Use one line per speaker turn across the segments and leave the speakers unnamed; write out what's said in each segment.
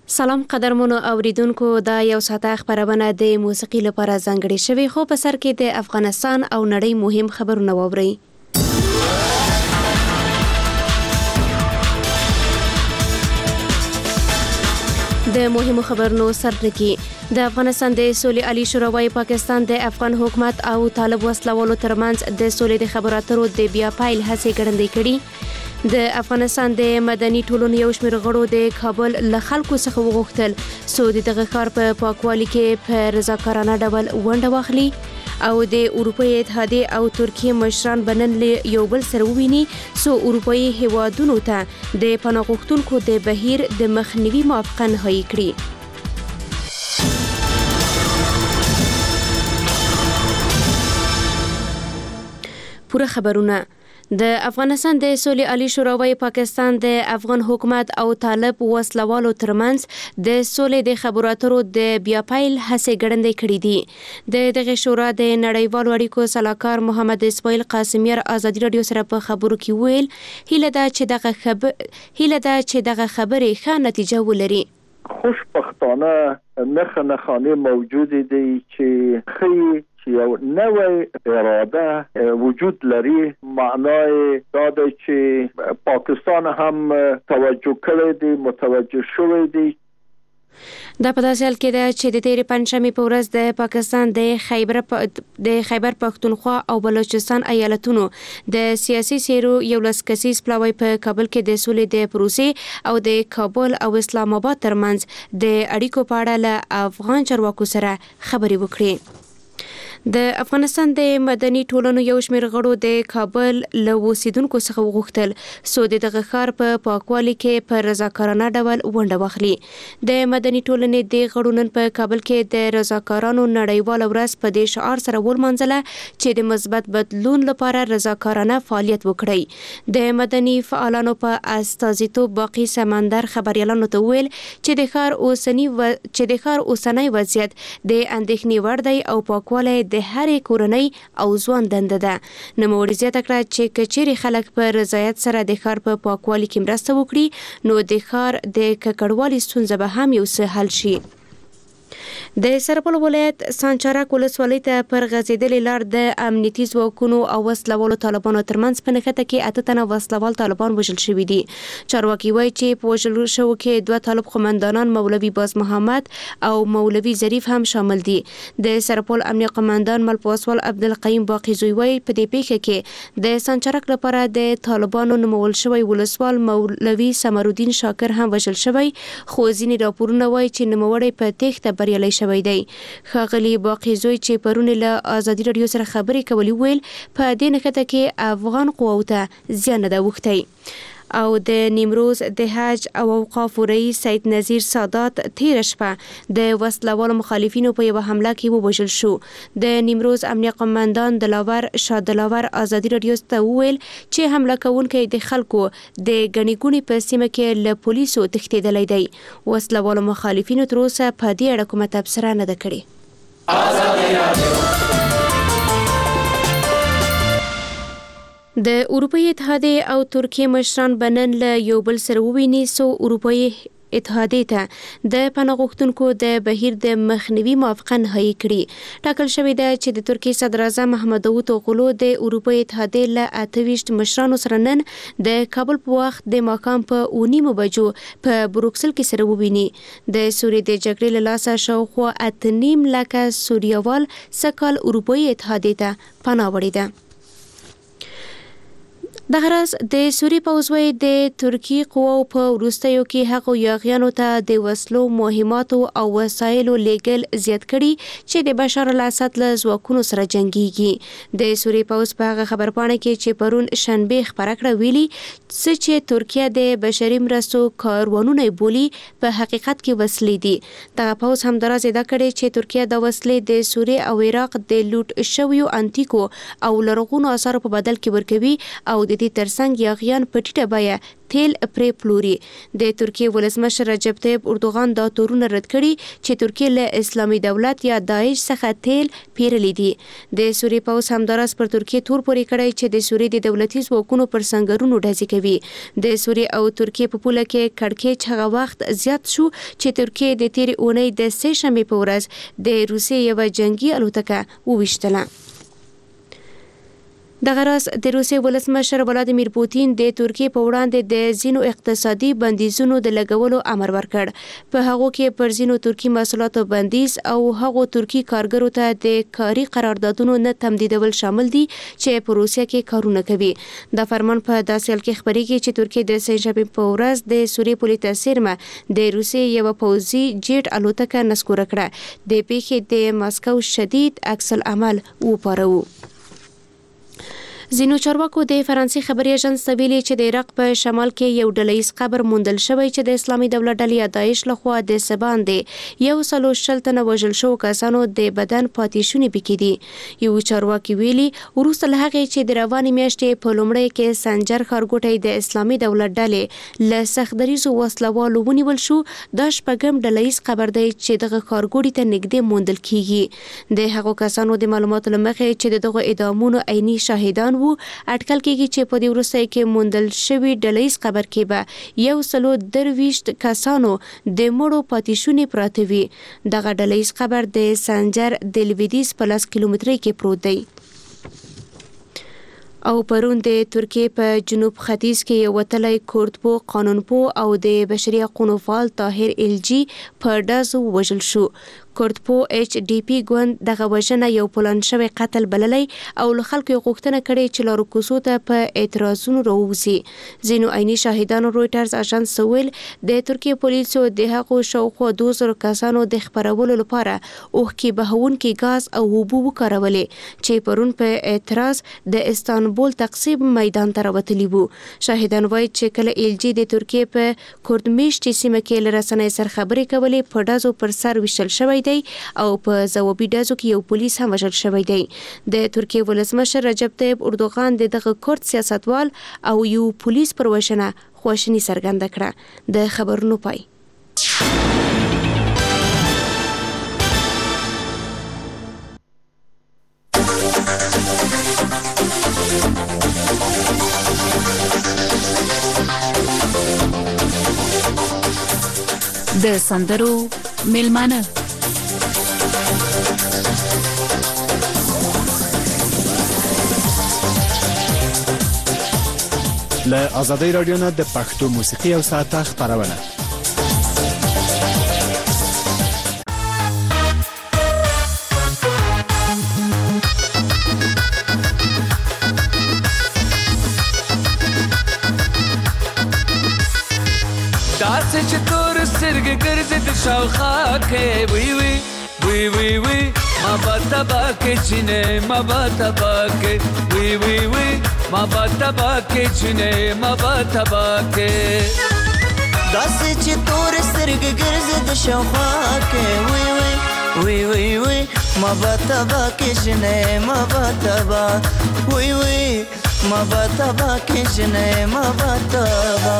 سلام قدرمنو اوریدونکو، دا یو ساعته خبرونه د موسیقي لپاره ځانګړې شوې، خو په سر کې د افغانستان او نړۍ مهم خبرونه واورئ. د مهمو خبرونو سرټکی. د افغانستان د سولې عالی شورا پاکستان د افغان حکومت او طالب وسلوالو ترمنځ د سولې د خبرو اترو د بیا پیل هڅې ګړندۍ کړي. د افغانستان د مدني ټولنې یو شمېر غړو د کابل له خلکو څخه وغوښتل څو د دغه ښار په پاکوالي کې په رضاکارانه ډول ونډه واخلي او د اروپایي اتحادیې او ترکیې مشران به نن یو بل سره وویني څو اروپایي هیوادونو ته د پناه غوښتونکو د بهیر د مخنیوي موافقه نهایي کړي. پوره خبرونه. د افغانستان د سولې عالی شورا پاکستان د افغان حکومت او طالب وسلوالو ترمنځ د سولې د خبرو اترو د بیا پیل هڅې ګړندۍ کړي دي. د دغه شورا د نړیوالو اړیکو سلاکار محمد اسماعیل قاسمیار ازادي راډیو سره په خبرو کې ویل هیله ده چې دغه خبرې ښه نتیجه ولري.
خوشبختانه نخانه موجود دی چې خی یو نوې اراده وجود لري. معنای دا ده چې پاکستان هم توجه کړی دی، متوجه شوی دی.
دا په داسې حال کې ده چې د تیرې پنجشنبې په ورځ د پاکستان د خیبر پښتونخوا او بلوچستان ایالتونو د سیاسي څیرو یو لس کسیز پلاوی په کابل کې د سولې د پروسې او د کابل او اسلام آباد ترمنځ د اړیکو په اړه له افغان چارواکو سره خبرې وکړي. د افغانستان د مدني ټولنو یو شمېر غړو د کابل له اوسیدونکو څخه وغوښتل څو د دغه ښار په پاکوالي کې په رضاکارانه ډول ونډه واخلي. د مدني ټولنې د غړو نن په کابل کې د رضاکارانو نړیواله ورځ په دې شعار سره ولمانځله چې د مثبت بدلون لپاره رضاکارانه فعالیت وکړي. د مدني فعالانو په استازیتوب باقي سمندر خبريالانو ته ویل چې د ښار اوسنی وضعیت د اندېښنې وړ دی او پاکوالی د هرې کورنۍ او ځوان دنده ده. نوموړي زیاته کړه چې که چیرې خلک په رضایت سره د ښار په پاکوالي کې مرسته وکړي نو د ښار د ککړوالي ستونزه به هم یو څه حل شي. د سرپل ولایت سانچارک ولسوالۍ ته پر غځېدلې لار د امنیتي ځواکونو او وسلوالو طالبانو ترمنځ په نښته کې 8 تنه وسلوال طالبان وژل شوي دي. چارواکي وایي چې په وژل شوو کې 2 طالب قومندانان مولوي باز محمد او مولوي ظریف هم شامل دي. د سرپل امنیه قومندان ملپوسوال عبدالقیوم باقیزوی وایي په دې پیښه کې د سانچارک لپاره د طالبانو نومول شوی ولسوال مولوي سمرالدین شاکر هم وژل شوی، خو ځینې راپورونه وایي چې نوموړی په تېښته بریالی شوی دی. ښاغلي باقیزوی چې پرون له ازادي راډیو سره خبرې کولې ویل په دې نښته کې افغان قواو ته زیان نه ده اوښتی. او د نیمروز د حج او اوقافو رئیس سید نذیر سادات تیره شپه د وسلوالو مخالفینو په یوه حمله کې ووژل شو. د نیمروز امنیه قومندان دلاور شاه دلاور ازادي راډیو ته وویل چې حمله کوونکی د خلکو د ګڼې ګوڼې په سیمه کې له پولیسو تښتېدلی دی. وسلوالو مخالفینو تر اوسه په دې اړه کومه تبصره نه ده کړې. د اروپایي اتحادیې او ترکیې مشران به نن له یو بل سره وویني څو اروپایي اتحادیې ته د پناه غوښتونکو د بهیر د مخنیوي موافقه نهایي کړي. ټاکل شوې ده چې د ترکیې صدر اعظم محمد داوطوغلو د اروپایي اتحادیې له 28 مشرانو سره نن د کابل په وخت د ماښام په 9 بجو په بروکسل کې سره وویني. د سوریې د جګړې له لاسه شاوخوا 8.5 لکه سوریوال سږ کال اروپایي اتحادیې ته پناه وړې ده. دغه راز د سوریې پوځ وایي د ترکیې قواو په وروستیو کې هغو یاغیانو ته د وسلو، مهماتو او وسایلو لیږل زیات کړي چې د بشار الاسد له ځواکونو سره جنګیږي. د سوریې پوځ په هغه خبرپاڼه کې چې پرون شنبې خپره کړه ویلي چې ترکیه د بشري مرستو کاروانونه بولي په حقیقت کې وسلې دي. دغه پوځ همداراز ادعا کړې چې ترکیه د وسلې د سوریې او عراق د لوټ شویو انتیکو او لرغونو اثارو په بدل کې ورکوي او د دې ترڅنګ یاغیان په ټیټه بیه تیل پرې پلوري. د ترکیې ولسمشر رجب طیب اردوغان دا تورونه رد کړي چې ترکیه له اسلامي دولت یا داعش څخه تیل پیرلی دي. د سوریې پوځ همداراز پر ترکیې تور پورې کړی چې د سوریې د دولتي ځواکونو پر سنګرونو ډزې کوي. د سوریې او ترکیې په پوله کې کړکېچ هغه وخت زیات شو چې ترکیې د تیرې اونۍ د سه شنبې په ورځ د روسیې یوه جنګي الوتکه وویشتله. دغه راز د روسیې ولسمشر ولادیمیر پوتین د ترکیې په وړاندې د ځینو اقتصادي بندیزونو د لګولو امر ورکړ. په هغو کې پر ځینو ترکي محصولاتو بندیز او هغو ترکي کارګرو ته د کاري قراردادونو نه تمدیدول شامل دي چې په روسیه کې کارونه کوي. دا فرمان په داسې حال کې خبرېږي چې ترکیې د سه شنبې په ورځ د سوریې پولې ته څیرمه د روسیې یوه پوځي جیټ الوتکه نسکوره کړه. د پیښې د ماسکو شدید عکس العمل وپاروه. ځینو چارواکو د فرانسې خبري اژانس ته ویلي چې د عراق په شمال کې یو ډلهییز قبر موندل شوی چې د اسلامي دولت ډلې یا داعش لخوا د څه باندې 140 تنه وژل شوو کسانو د بدن پاتې شونې پکې دي. یو چارواکي ویلي وروسته له هغې چې د روانې میاشتې په لومړۍ کې سنجر ښارګوټی د اسلامي دولت ډلې له سختدریزو وسلوالو ونیول شو، دا شپږم ډلهییز قبر دی چې دغه ښارګوټي ته نږدې موندل کیږي. د هغو کسانو د معلوماتو له مخې چې د دغو اعدامونو عیني شاهدان اټکل کېږي چې په دې وروستۍ کې موندل شوي ډلهییز قبر کې به 123 کسانو د مړو پاتې شونې پراته وي. دغه ډلهییز قبر د سنجر د لویدیځ په 10 کیلومترۍ کې پروت دی. او پرون د ترکیې په جنوب ختیځ کې یو وتلی کردپو قانونپو او د بشري حقونو فعال طاهر الجی په ډزو ووژل شو. کردپو ایچ ډي پی ګوند دغه وژنه یو پلان شوی قتل بللی او له خلکو یې غوښتنه کړې چې لارو کوڅو ته په اعتراضونو راووځي. ځینو عیني شاهدانو رویټرز اژانس ته ویل د ترکیې پولیسو د هغو شاوخوا 2000 کسانو د خپرولو لپاره اوښکې بهونکي ګاز او اوبه وکارولې چې پرون په اعتراض د استانبول تقسیم میدان ته راوتلي وو. شاهدان وایي چې کله ایلجی د ترکیې په کردمیشتي سیمه کې له رسنیو سره خبرې کولې په ډزو پر سر ویشتل شوی دی او په ځوابي ډزو کې یو پولیس هم وژل شوی دی. د ترکیې ولسمشر رجب طیب اردوغان د دغه کورد سیاستوال او یو پولیس پر وژنه خواشیني څرګنده کړه. د خبرونو پای.
د سندرو میلمانه
له آزادۍ رادیو نه د پښتو موسیقي او ساعته خپرونه.
داسې چې تور سترګې ګرځي د شاوخوا کې وی وی وی وی وی ما به تبا کې چینه ما به تبا کې وی وی وی ما به تبا کې چینه ما به تبا کې
داسې چې تور سترګې ګرځي د شاوخوا کې وی وی وی وی وی ما به تبا کې چینه ما به تبا وی وی ما به تبا کې چینه ما به تبا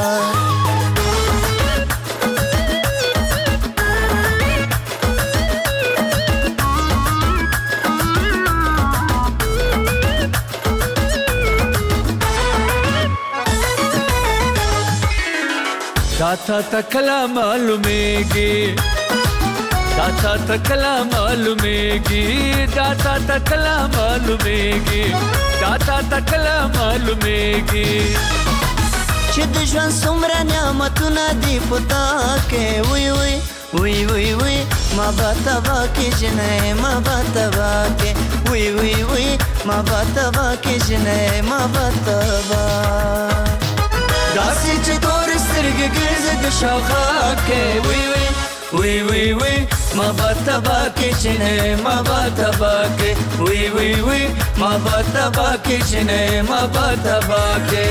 تا تکلا معلومیږي تا تکلا معلومیږي تا تکلا معلومیږي تا تکلا معلومیږي
چې د ژوند څومره نعمتونه دي پتا کې وی وی وی وی وی ما به تبا کې جنې ما به تبا کې وی وی وی ما به تبا کې جنې ما به تبا
داسې چې تور سترګې ګرځي د شاوخوا کې وی وی وی وی وی ما به تبا کې چینه ما به تبا کې وی وی وی ما به تبا کې چینه ما به تبا کې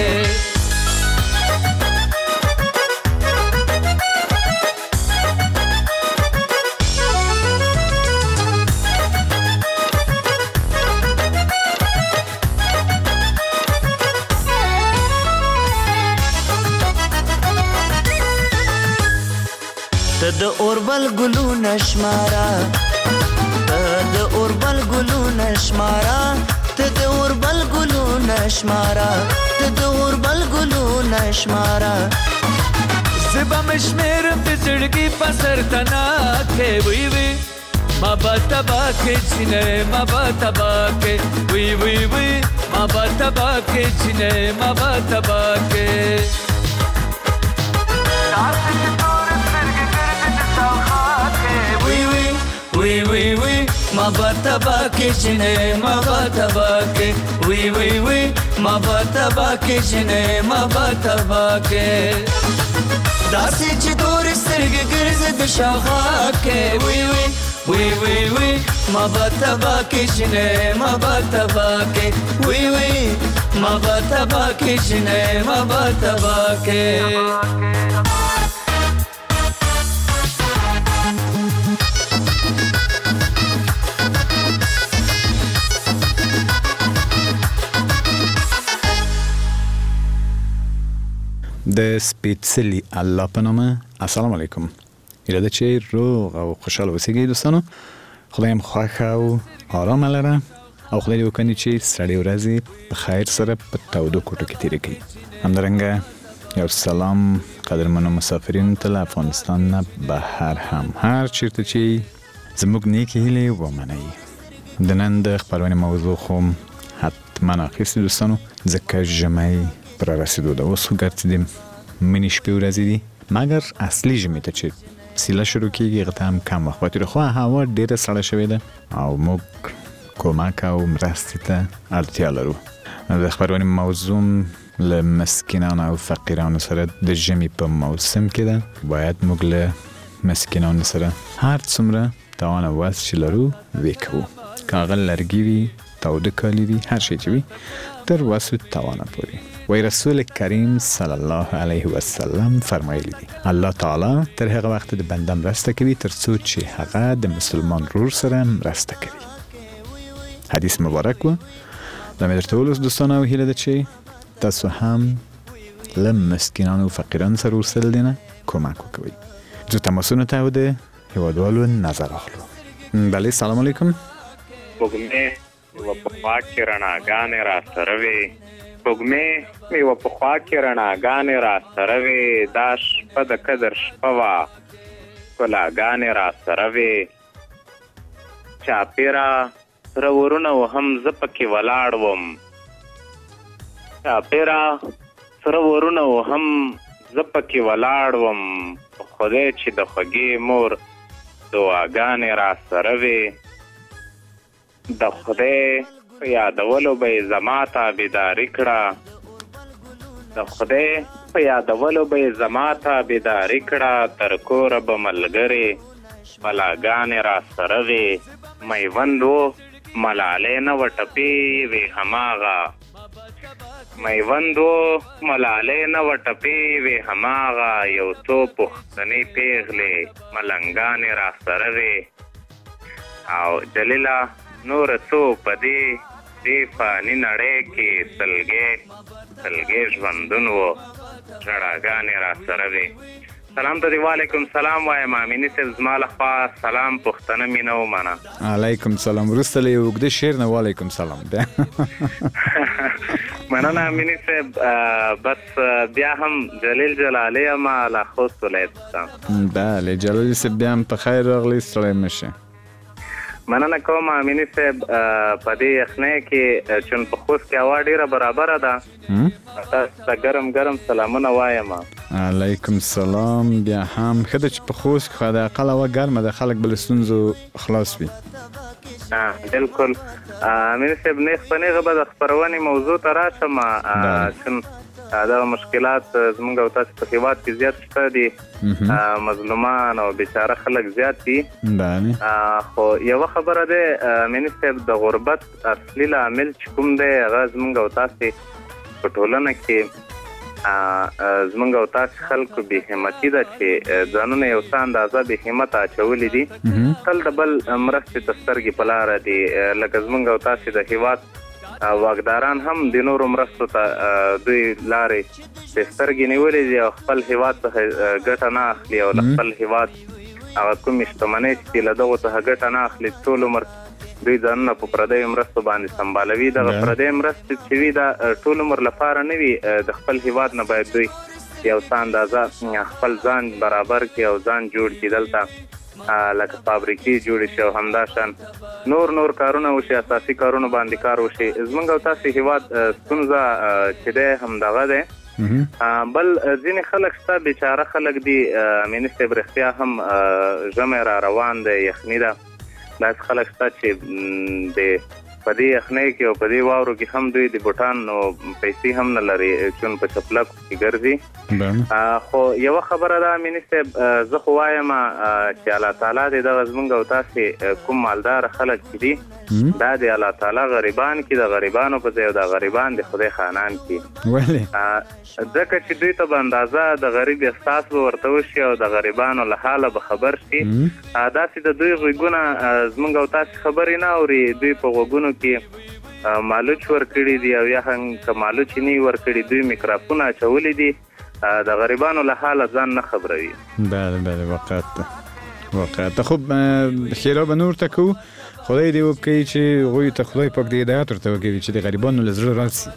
د اوربل ګلونه شماره د اوربل ګلونه شماره ته د اوربل ګلونه شماره ته د اوربل ګلونه شماره
زبا مشمیر بزرگی پسر تنا که وی وی ما با تبا که چینه ما با تبا که وی وی وی ما با تبا که چینه ما با تبا که وی وی وی وی وی ما با تبا که چینه ما با تبا که وی وی وی ما با تبا که چینه ما با تبا که
داسې چې تور سترګې ګرځي د شاوخوا کې وی وی وی وی وی ما به تبا کې شنې ما به تبا کې وی وی ما به تبا کې شنې ما به تبا کې
د سپیڅلي الله په نامه السلام علیکم. ایله ده چې روغ او خوشحاله اوسئ دوستانو. خدای مو خوښ او آرام لره او خدای دې وکړي چې سړې ورځې په خیر سره په تودو کوټو کې تېرې کړي. همدارنګه یو سلام قدرمنو مسافرینو ته له افغانستان نه بهر هم هر چیرته چې زموږ نیکې هیلې ومنئ. د نن د خپرونې موضوع خو حتما اخیستې دوستانو ځکه ژمی پر رسیدو ده. اوس خو ګرځې د مني شپې ورځې دي مګر اصلي ژمي ته چې سیله شروع کېږي هغه ته هم کم وخت پاتې دی خو هوا ډېره سړه شوې ده او موږ کمک او مرستې ته اړتیا لرو. د خپرونې موضوع له مسکینانو او فقیرانو سره د ژمي په موسم کې ده. باید موږ له مسکینانو سره هر څومره توان او وس چې لرو وی کوو. که هغه لرګي وي تاوده کالي وي هر شی چې وي تر وس توانه پورې. وی رسول کریم صلی الله علیه و سلم فرمایلی دی الله تعالی تر هغه وخت د بنده مرسته کوي تر څو چې هغه د مسلمان رور سره مرسته کوي. حدیث مبارک و. دا مې درته ولوست دوستانو او هیله ده چې تاسو هم له مسکینانو او فقیرانو سره ورسره دینه کمک وکوئ. زه تماسونو ته او د هیوادوالو نظر اخلو. بله سلام علیکم.
سپوږمۍ یوه پخوا کې رڼاګانې را سره وې سپوږمۍ یوه پخوا کې رڼاګانې را سره وې دا شپه د قدر شپه وه ښکلاګانې را سره وې چاپېره سره ورونه وهم زه پکې ولاړ وم چاپېره سره ورونه وهم زه پکې ولاړ وم خدای چې د خوږې مور دعاګانې را سره وې د خدای په یادولو به یې زما تابعداري کړه د خدای په یادولو به یې زما تابعداري کړه تر کوره به ملګرې بلاګانې را سره وې میوند و ملالۍ نه وه ټپې وې هماغه میوند و ملالۍ نه وه ټپې وې هماغه یو څو پښتنې پیغلې ملنګانې را سره وې او جلیله نور څو په دې فاني نړۍ کې سلګې ژوندون و ژړاګانې را سره وې سلام ته دی وعلیکم سلام وایم امیني صاحب زما لخوا سلام پښتنه مینه ومنه
علیکم سلام وروسته له یو اوږده شعر نه وعلیکم سلام بیا
مننه امیني صاحب بس بیا هم جلیل جلالی یم له خوست ولایت څخه
بله جلالی صاحب بیا هم په خیر راغلی ستړی مه شې
مننه کوم امیني صاحب په دې یخنۍ کې چون په خوست کې هوا ډېره برابره ده تاسو ته ګرم سلامونه وایم
علیکم سلام بیا هم ښه ده چې په خوست کې خو د اقل هوا ګرمه ده خلک به له ستونزو خلاص وي
بلکل امیني صاحب نیغ په نیغه به د خپرونې موضوع ته راشم چون دغه مشکلات زموږ او تاسو په هېواد کې زیات شته دي مظلومان او بیچاره خلک زیات دي خو یوه خبره دی امیني صاحب د غربت اصلي لامل چې کوم دی هغه زموږ او تاسې په ټولنه کې زموږ او تاسې خلکو بېهمتي ده چې ځانونه یو څه اندازه بېهمته اچولي دي تل د بل مرستې ته سترګې په لاره دي لکه زموږ او تاسې د هېواد واکداران هم د نورو مرستو ته دوی لارې د سترګې نیولې دي او خپل هېواد څخه ګټه نه اخلي او له خپل هېواد هغه کومې شتمنۍ چې له دغو څخه ګټه نه اخلي ټول عمر دوی ځانونه په پردیو مرستو باندې سمبالوي. دغه پردیو مرستې چې وي دا ټول عمر لپاره نه وي. د خپل هیواد نه باید دوی یو څه اندازه خپل ځان برابر کړي او ځان جوړ کړي. دلته لکه فابریکې جوړې شي او همداشان نور کارونه وشي، اساسي کارونه باندې کار وشي. زموږ او تاسې هیواد ستونزه چې دی همدغه دی. بل ځینې خلک شته بیچاره خلک دي امیني صاحب رښتیا هم ژمی را روان دی، یخني ده. داسې خلک شته چې د په دې یخنۍ کې او په دې واورو کې هم دوی د بوټانو پیسې هم نه لري چون په چپلکو کې ګرځي. خو یوه خبره ده امیني صاحب، زه خو وایم چې الله تعالی دې دغه زموږ او تاسې کوم مالدار خلک چې دي دا د الله تعالی غریبان کې د غریبانو په ځای او د غریبان د خدای خانان کې، ځکه چې دوی ته به اندازه د غریب احساس به ورته وشي او د غریبانو له حاله به خبر شي. داسې د دوی غوږونه زموږ او تاسې خبرې نه اوري. دوی په غوږونو کې مالوچ ورکړي دي او یا هم که مالوچ نه یې ورکړي دوی میکروفون اچولي دي، د غریبانو له حاله ځان نه خبروي.
بله واقعا. خب خیره به نور تکو، خدای دې وکړي چې غوی ته خدای پاک دې هدایت ورته وکړي چې د غریبانو له زړه راسي.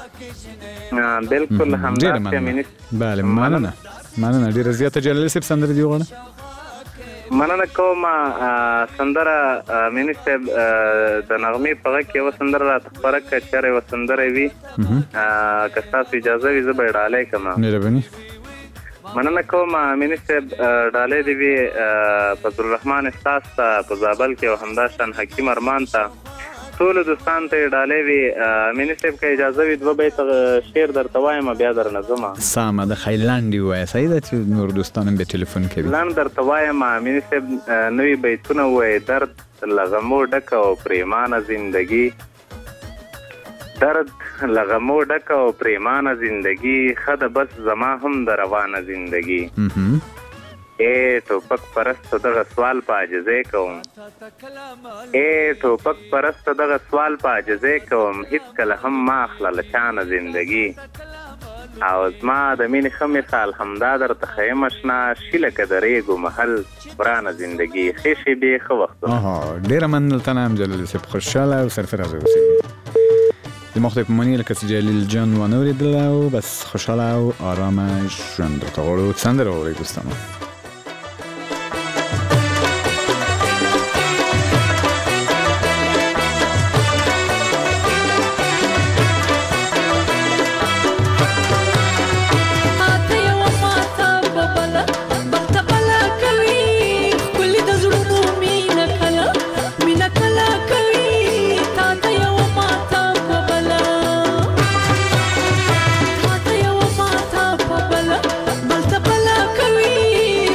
بالکل همداسې امیني.
بله مننه ډېره زیاته. جلال صاحب سندره دې وغواړه؟
مننه کوم. سندره امیني صاحب د نغمې په غږ کې یوه سندره راته خپره کړه، چېرې یوه سندره وي که ستاسو اجازه وي زه به یې ډالۍ کړم.
مهرباني.
مننه کوم امیني صاحب. ډالۍ دې وي فضل الرحمن استاذ ته په زابل کې او همداشان حکیم ارمان ته، ټولو دوستانو ته یې ډالۍ وي. امیني صاحب که اجازه وي دوه بیته شعر درته وایم بیا درنه ځمه.
سمه ده، خیلی لنډ یې ووایه، صحیح ده چې نور دوستان هم به تلیفون کوي.
لنډ درته وایم امیني صاحب. نوي بیتونه ووایي. درد لغمو ډکه او پریمانه زندگی، درد لغمو ډکه او پریمانه زندگی، خده بس زما هم د روانه زندگی. اے ټوپک پرست دغه سوال په عاجزۍ کوم، اے ټوپک پرست دغه سوال په عاجزۍ کوم، هیڅ کله هم ما اخله له چانه زندگی. او زما د مینې ښه مثال همدا درته ښیم اشنا، شي لکه د ریګو محل ورانه زندگی. ښې شېبې ښه وختونه.
ډېره مننه ته هم جلال صاحب، خوشحاله او سرفرازه اوسئ. د مخطی په معنی لکه چې جلیل جان وانه اوریدله او بس خوشحاله او آرامه ژوند درته غواړو. سندره واورئ دوستانو.
بلته بلا کوي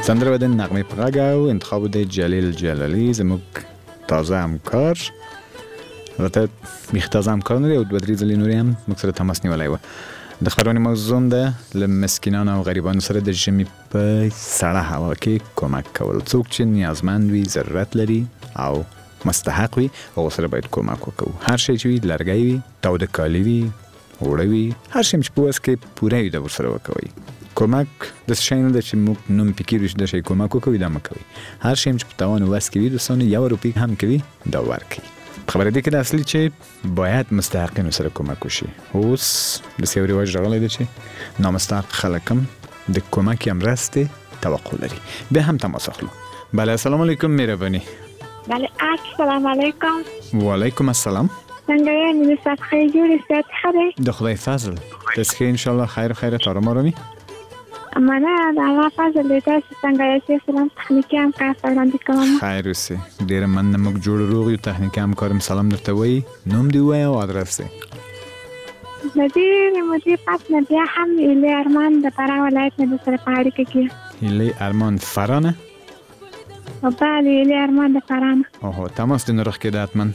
سندره د نغمه په غږ او انتخاب د جلیل جلالی زموږ تازه همکار. البته بیخ تازه همکار نه دی او 2-3 ځلې نورې هم موږ سره تماس نیولی و. د خبرونې موضوع ده له مسکینانو او غریبانو سره د ژمي په سړه هوا کې کمک کول. څوک چې نیازمند وي، ضرورت لري او مستحق وي، هغو سره باید کمک وکړو. هر شی چې وي، لرګی وي، تاوده کالي وي، اوړه وي، هر شی چې په وس کې پوره وي د ورسره وکوئ. کمک داسې شی نه ده چې موږ نوم فکر وي چې دا شی کمک وکوئ دا مه کوئ. هر شی چې په توان و وس کې وي دوستانو، 1 روپۍ هم کوي دا ورکړئ. خبره دی که د اصلي چې باید مستحقینو سره کمک وشي. اوس داسې یو رواج راغلی دی چې نامستحق خلک هم د کمک یا مرستې توقع لري. بیا هم تماس اخلو. بله السلام علیکم مهرباني.
بله السلام علیکم.
وعلیکم السلام.
څنګه یې مینه صاحب خیر جوړ صحت ښه دی؟ د
خدای فضل تاسو ښه انشاءالله خیر خیرت آرام آرامي.
مننه د الله فضل دی. تاسو څنګه یاست؟ سلام تخنیکي همکار وړاندې کوم.
خیر اوسئ. ډېره مننه. موږ جوړ روغ یو. تخنیکي همکارم سلام درته وایي. نوم دې ووایه او ادرس دی.
د دې مودې پس نه بیا هم ایلي ارمان د فراه ولایت نه سره په اړیکه کې.
ایلي ارمان فراه نه؟
بله ایلي ارمان د فراه نه.
اوهو تماس دې نه رخ کېده حتما.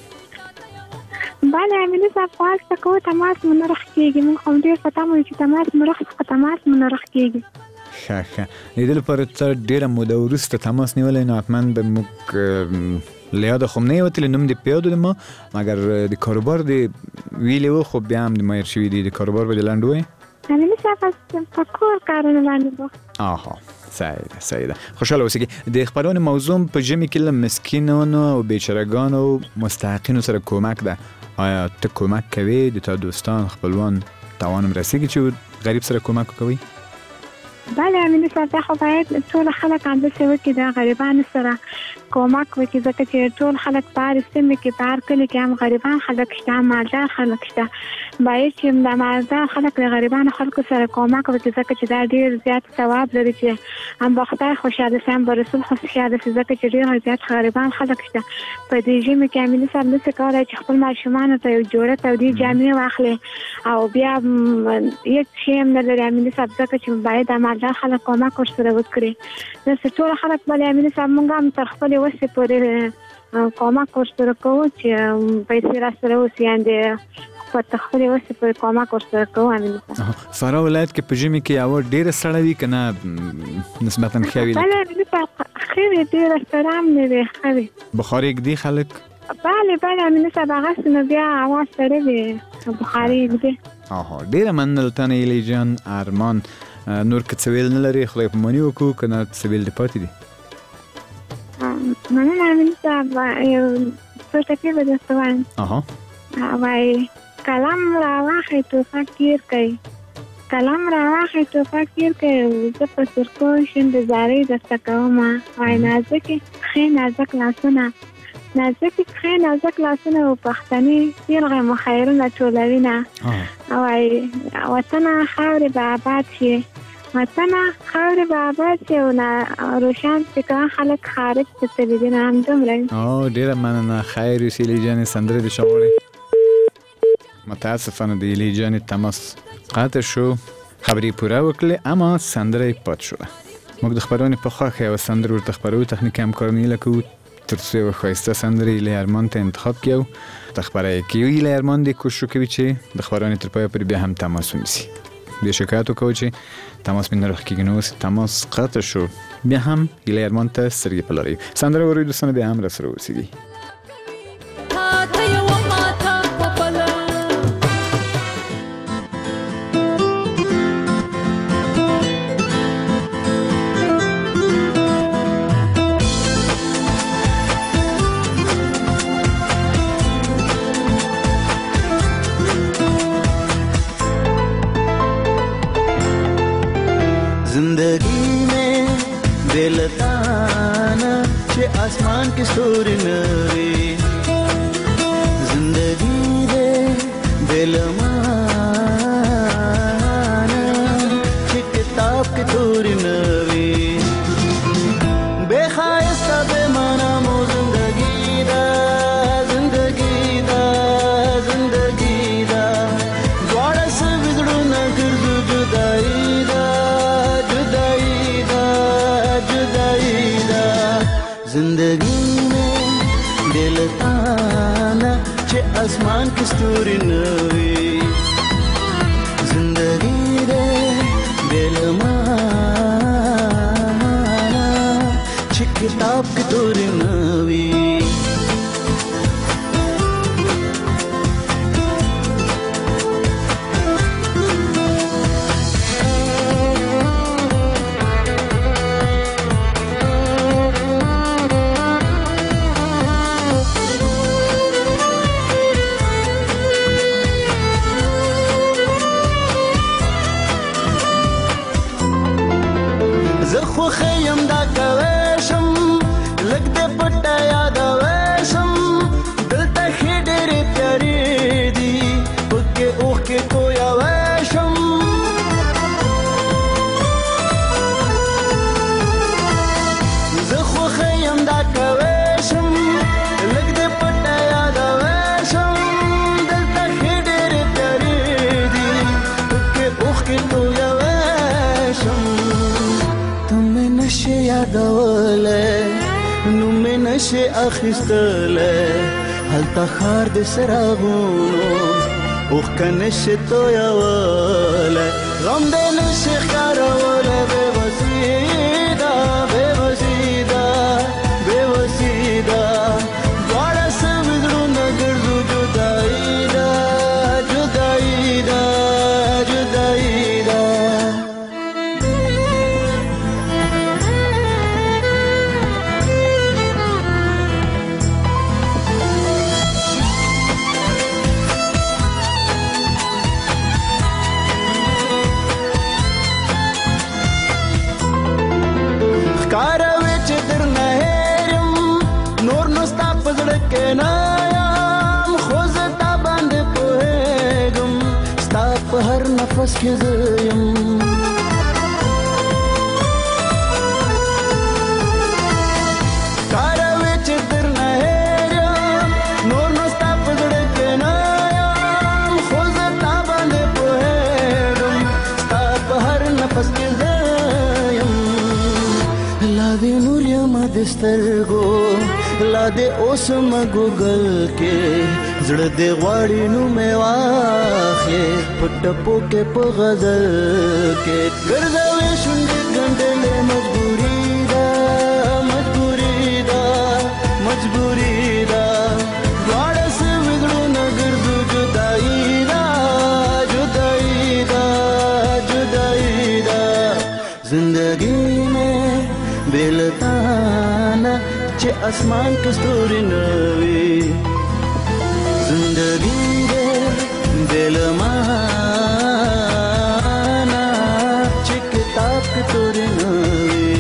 بله مینه صاحب خواست کوو تماس مو نه رخ کېږي. موږ هم ډېر په تمه یو چې تماس مو رخ څخه تماس مو نه رخ کېږي.
ښه ښه. د دې لپاره ته ډېره موده وروسته تماس نیولی نو حتما به موږ له یاده خو م نه یې وتلی. نوم دې په یاد و د ما مګر د کاروبار دې ویلې و خو بیا هم د مایر شوي دي. د کاروبار به دې لنډ ووایې؟
مینه صاحب په کور کارونه باندې بوخت.
آها صحیح ده. خوشحاله اوسئ. د خبرونې موضوع په ژمي کې له مسکینانو او بیچارهګانو او مستحقینو سره کمک ده. آیا ته کمک کوي؟ د تا دوستان خپلوان توانم رسیږي چې غریب سره کمک وکوي؟
بله مینه صاحب خو باید ټول خلک همداسې وکړي د غریبانو سره کمک وکړي ځکه چې ټول خلک په هر سیمه کې په هر کلي کې هم غریبان خلک شته، هم مالدار خلک شته. باید چې د مالدار خلک د غریبانو خلکو سره کمک وکړي ځکه چې دا ډېر زیات ثواب لري چې هم به خدای خوشحاله شي هم به رسول خوشحاله شي ځکه چې ډېر زیات غریبان خلک شته. په دې ژمي کې مینه صاحب نشي کولی چې خپل ماشومانو ته یو جوړه تودې جامې واخلي او بیا هیڅ شی هم نه لري مینه صاحب ځکه چې باید د مالدار خلک کمک ورسره وکړي. داسې ټول خلک به مینه صاحب موږ هم تر خپلې وسې پورې کمک ورسره کوو چې پیسې راسره اوسي یعنې په خپلې وسې پورې کمک ورسره کوو. مینه صاحب
فراه ولایت کې په ژمي کې هوا ډېره سړه وي که نه نسبتا ښه وي؟
بله مینه صاحب ښه وي، ډېره سړه هم نه وي، ښه وي.
بخار ږدي خلک؟
بله مینه صاحب هغسې نو بیا هوا سړه وي، بخاري ږدي.
ډېره مننه له تا نه ایلي جان. ارمان نور که څه ویل نه لري خدای پاماني وکړو که نه څه ویل دې پاتې دي؟
مننه مینه صاحب. یو څو ټکي به درته وایم. وایي قلم راواخئ ټوپک ګیر کړئ، قلم راواخئ ټوپک ګیر کړئ، زه په سرکو شونډې زارۍ درته کومه. وایي نازکې پښې نازک لاسونه، نازکې پښې نازک لاسونه و پښتنې پیغله مو خیرونه ټولوینه. وایي وطنه خاورې به آباد شي، وطنه خاورې به آباد شي او روشن فکران خلک خارج ته تللي دي. نه همدومره.
ډېره مننه. خیر اوسې ایلي جانې. سندرې دې شغواړې؟ متاسفانه د ایلي جانې تماس قطع شو. خبرې پوره وکړلې اما سندره یې پات شوه. موږ د خبرونې په خوښه یوه سندره ورته خپروو. تخنیکي همکاران هیله کوو تر څو یوه ښایسته سندره ایلي ارمان ته انتخاب کړو ته خپره یې کړو. ایلي ارمان دې کوشش وکوي چې د خبرونې تر پایه پورې بیا هم تماس ونیسي. بیا شکایت وکوو چې تماس مې نه راښکېږي. نو اوس تماس قطع شو. بیا هم ایلي ارمان ته سترګې په لاره یو. سندره وروي دوستانو، بیا هم راسره اوسېږئ.
जिंदगी में बेलताना चे आसमान के सूर नवे, जिंदगी दे बेलमाना चे किताब के तूर नवे, बेखायस्ता बेमाना मो जिंदगी दा, जिंदगी दा, जिंदगी दा, द्वारा से बिगड़ो न गिरजू जुदाई दा, जुदाई दा, जुदाई आसमान की ستوري نوي زندگی دے دل مانا چه کتاب کی ستوري نوي خیم دا کوشم لګ دې پټه یاد وشم دلته خېډېر تیارې دي پکې اوخ کې تویا وشم زه خو خیم دا کوشم لګ دې پټه یاد وشم دلته خېډېر تیارې دي پکې اوخ کې تویا وشم نشه یادوله نو مې نشه اخیستله هلته خار د سراغونو اوخ که نشه تویوله غم د نشه ښکاروله بې وسیده بې وسیده بې وسیده دواړه سوي زړونه ګرځو جدایي ده جدایي ده جدایي ده نایم خوز تا باندې پوهېږم ستا په هر نفس کې زه یم کاره وې چې درنه هېر یم نور نو ستا په زړه کې نه یم خو زه تا باندې پوهېږم ستا په هر نفس کې زه یم لا دې نور یمه د سترګو لا دې اوس مګوګل کې زړه دې غواړي نو مې واخلې په ټپو کې په غزل کې ګرځوي شونډې ګنډلې مجبوري ده مجبوري ده مجبوري ده دواړه سوي زړونه ګرځو جدایي ده جدایي ده جدایي ده زندګي مې بې له تا نه چې اسمان کې ستوري نه وي زندګي دې دل مانا چې کتاب کې ستوري نه وي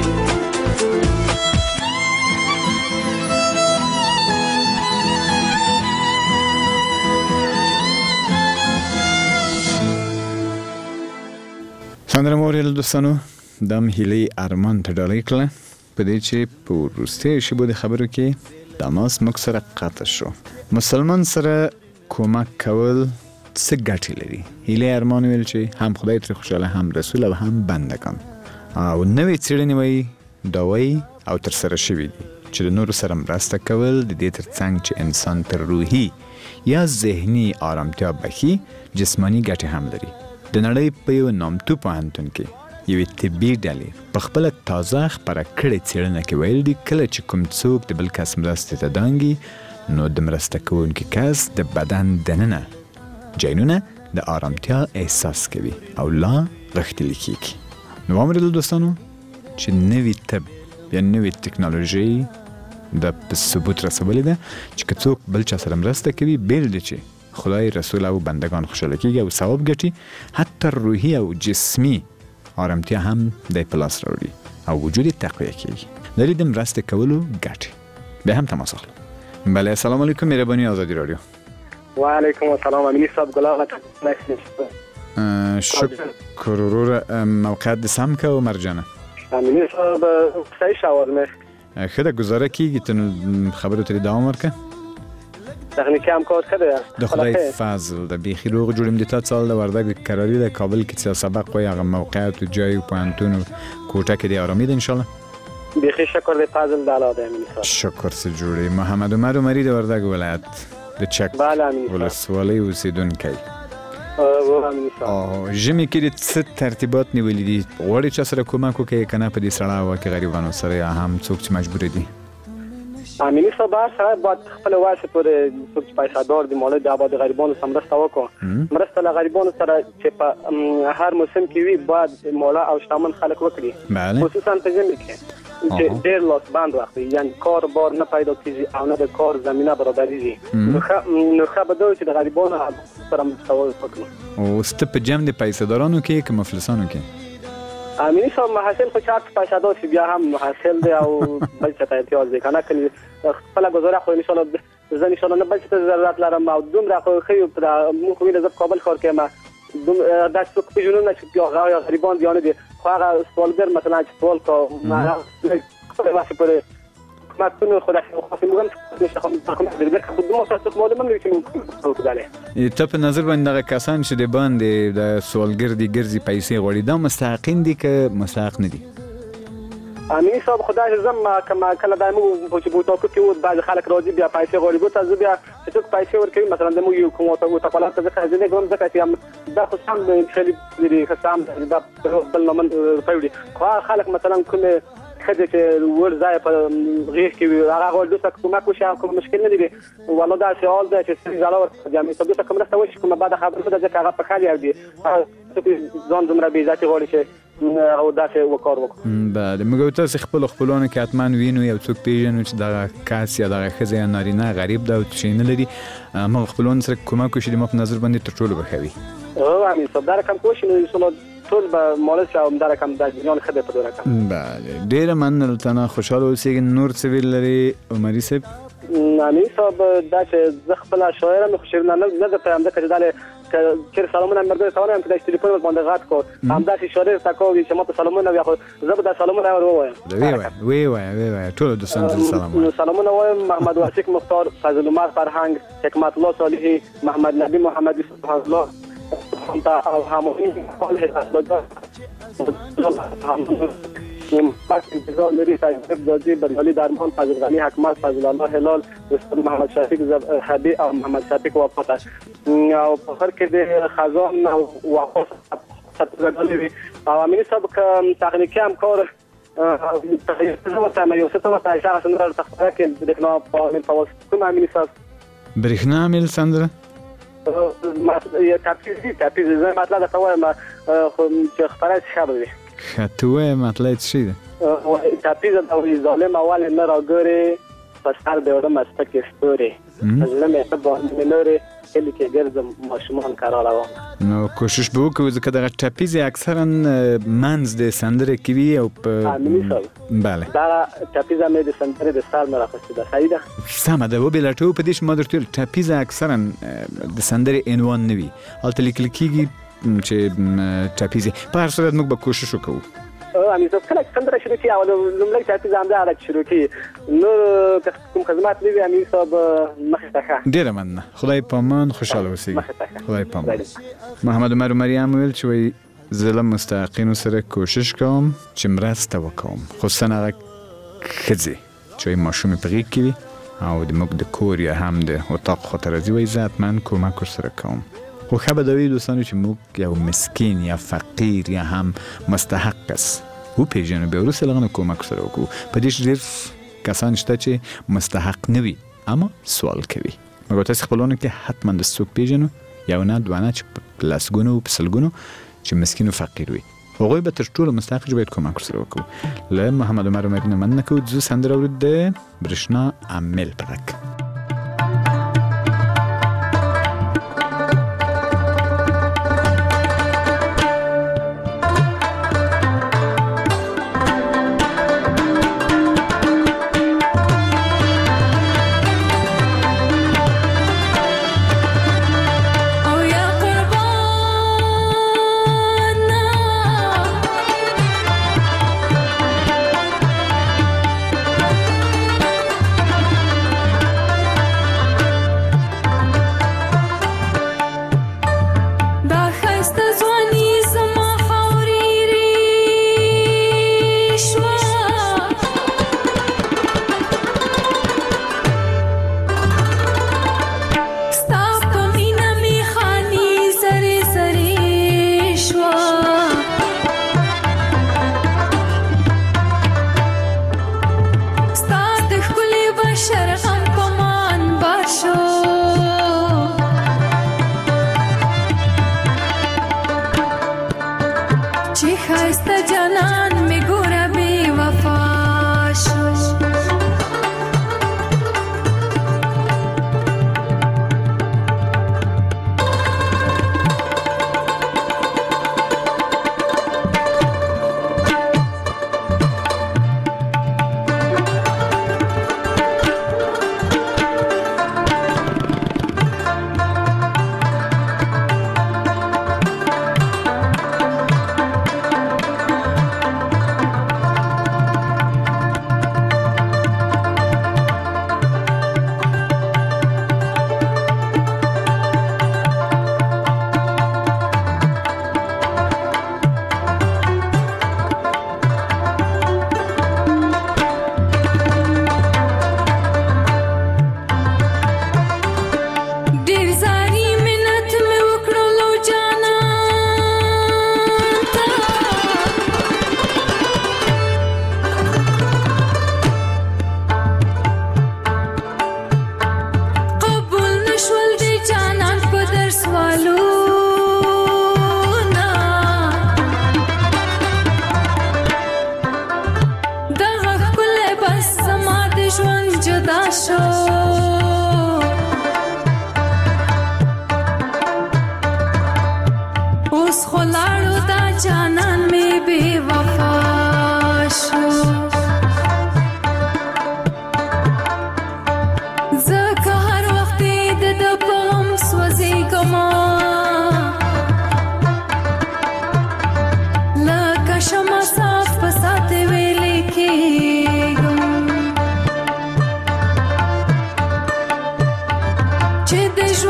سندره مورل دوستانو دم هیلې ارمان ته ډالۍ کړه په دې چې په وروستي شیبو د خبرو کې تماس موږ سره قطع شو مسلمان سره کومک کول څه ګټې لري هیلې ارمان ویل چې هم خدای ترې خوشاله هم رسول او هم بندگان او نوې څېړنې وایي دا وایي او ترسره شوي دي چې د نورو سره مرسته کول د دې ترڅنګ چې انسان تر روحي یا ذهني آرامتیا بخي جسمانی ګټې هم لري د نړۍ په یو نامتو پوهنتون کې یوې طبي ډلې په خپله تازه خپره کړې څېړنه کې ویل دي کله چې کوم څوک د بل کس مرستې ته دانګي نو د مرسته کوونکي کس د بدن دننه جینونه د آرامتیا احساس کوي او لا غښتلي کېږي نو واورېدل دوستانو چې نوي طب یا نوې ټکنالوژي د په ثبوت رسولې ده چې که څوک بل چا سره مرسته کوي بیل دی چې خدای رسول او بندگان خوشاله کېږي او ثواب ګټي حتی روحي او جسمي آرامتیا هم د پلاس راوړي او وجود تقویه کېږي لري د مرسته کولو ګټې به هم تماس اخلو بله السلام علیکم مهرباني آزادی رادیو
و علیکم السلام امینی صاحب گلاب
شکر ورور موقعیت د سم که و مرجانه
امینی صاحب صحیح شاورمه
ښه ده ګزاره کېږي ته خبرو ته دوام ورکړه
تخنیکی هم کار کرده
د خدای فضل د بیخی روغ جوړیم د تا سال د وردګ کراری د کابل کې څه سبق وي هغه موقعیت او جای او پوهنتون کوټه کې د آرامي ده ان شاء الله
بیخی شکر د فضل د الله د امین صاحب
شکر سره جوړي محمد عمر عمری د وردګ ولایت د چک
بله امین صاحب
ولسوالۍ اوسیدونکی.
امین صاحب
ژمي کې د څه ترتیبات نیولي دي؟ غواړي چا سره کومک وکړي که نه په دې سړه هوا کې غریبانو سره یا هم څوک چې مجبور دي؟
امینی صاحب سره باید خپل واسه پورې څوک چې پیسادار دي مالک د آباد غریبانو سره مرسته وکړي. مرسته له غریبانو سره چې په هر موسم کې وي باید مولا او شتمن خلک وکړي.
بله.
خصوصا په ژمي کې چې ډېر لاس بند وخت یعنی کار بار نه پیدا کیږي او نه د کار زمينه برابرېږي. نو خبردار چې د غریبانو سره مرسته وکړي.
او ست په جمع د پیسادارانو کې که مفلسانو کې؟
امینی صاحب محصل خو چارت پیسادار شي بیا هم محصل دی او بل څه ته احتیاج دی کنه کني خپل گزاره خو ان شاء الله زه ان شاء الله نه بل څه ضرورت لرم او دومره خو خو مو خو ویل زه کابل کار کوم د څوک په جنون چې بیا غریبان دیانه دي خو هغه سوالګر مثلا چې سوال کو خپل واسه پر ما تنو خدای خو موږ نشه خو دوه څه معلومه نه کوي.
ته په نظر باندې هغه کسان چې د باندې د سوالګر دي ګرځي پیسې غواړي دا مستحقین دي که مستحق نه دي؟
امینی صاحب خدای زم کما کله دایمو چې بوتو کې و بعض خلک راځي بیا پیسې غواړي بوته زه بیا چې څوک پیسې ورکوي مثلا د مو یو کومه ته په لاته ځکه ځنه کوم ځکه چې دا خو سم خلی لري خصام دا بل من پېوړي خو خلک مثلا کومه خدای چې ور ځای په غیږ کې هغه ول دوسه کومه کوشا کوم مشکل نه دي والله دا سوال دی چې سړي زالور جامې صدو ته کوم راستوي کومه بعد خبره ده چې هغه په خالي دی ځان زمره به ذاتي غوړي چې او داسې وکړ وکړو.
بله موږ تاسو خپلونو کې حتما وینو یو څوک پیژنو چې دغه کس یا دغه ښځه یا نارینه غریب ده او څه نه لري موږ خپلونو سره کومک وشي د ما په نظر باندې تر ټولو به ښه وي.
امین صاحب دا رقم کوشش نو انشاءالله ټول به مالک او دا رقم د جنان خدای په دوره کوم.
بله ډیره مننه تنه خوشاله اوسئ. نور څه ویل لري عمري صاحب؟
امین صاحب دا چې زه خپل شاعر مې خوشاله نه ده پیغام ده چې داله چې سلامونه مرګ ته ونه په ټلیفون باندې غات کو همدا چې شاعر تاکو چې ما ته سلامونه بیا خو زه به سلامونه وایم. وی
ټول دوستان سلام.
سلامونه وایم. محمد واسق مختار، فضل عمر فرهنگ، حکمت الله صالحی، محمد نبی محمدی سبحان الله او همونی قال هدایت پاکی بزار لری تجربه دادی بریالی درمان فضل غنی حکمت فضل الله هلال استاد محمد شفیق حبی او محمد شفیق وفات او په هر کې د خزان او وفات ستګلوي او امین صاحب تخنیکی همکار یو څه ته اشاره سندره تخته کې برېښنا په توسط کوم امین صاحب
برېښنا عامل سندره
تاپیز زه مطلب دا وایم خو چې خبره شابه وي
خطوه مطلب چی ده؟
تاپیز او ظالم اول نه راګوري په سر د وړم استکه ستوري لمه په باندې نوري کلی کې ګرځم ماشومان کاراله
نو کوشش به وکړو ځکه دغه ټاپیز اکثرا منځ د سندره کې وي او په بله
دا ټاپیز مې د سندره د سر نه راخسته ده صحیح ده
سمه ده وبلټو په دې شمه درته ټاپیز اکثرا د سندره عنوان نه وي الته لیکل کېږي چې ټاپیز په هر صورت موږ به کوشش وکړو
امین صاحب کله سندره شروع کی او لومړی ټاپیز هم دا شروع کی نو کوم خدمات لري امین صاحب مخه تخه
ډیره مننه خدای پامان خوشاله اوسئ خدای پامان محمد عمر مریم ویل چې زه مستحقینو سره کوشش کوم چې مرسته وکوم خصوصا هغه ښځې چې ماشوم په غېږ کې وي او د موږ د کور یا هم د اتاق خاطر راځي وایي زه حتما کومک ورسره کوم خو ښه به دا وي دوستانو چې موږ یو مسکین یا فقیر یا هم مستحق کس وپېژنو بیا وروسته له هغه نه کومک سره وکړو په دې ډېر کسان شته چې مستحق نه وي اما سوال کوي مګر تاسې خپلونو کې حتما د څوک پېژنو یو نه دوه نه چې په لسګونو په سلګونو چې مسکین و فقیر وي هغوی به تر ټولو مستحق چې باید کومک سره وکړو له محمد عمر مریم نه مننه کوو زه سندره اورو د برېښنا عامل په غږ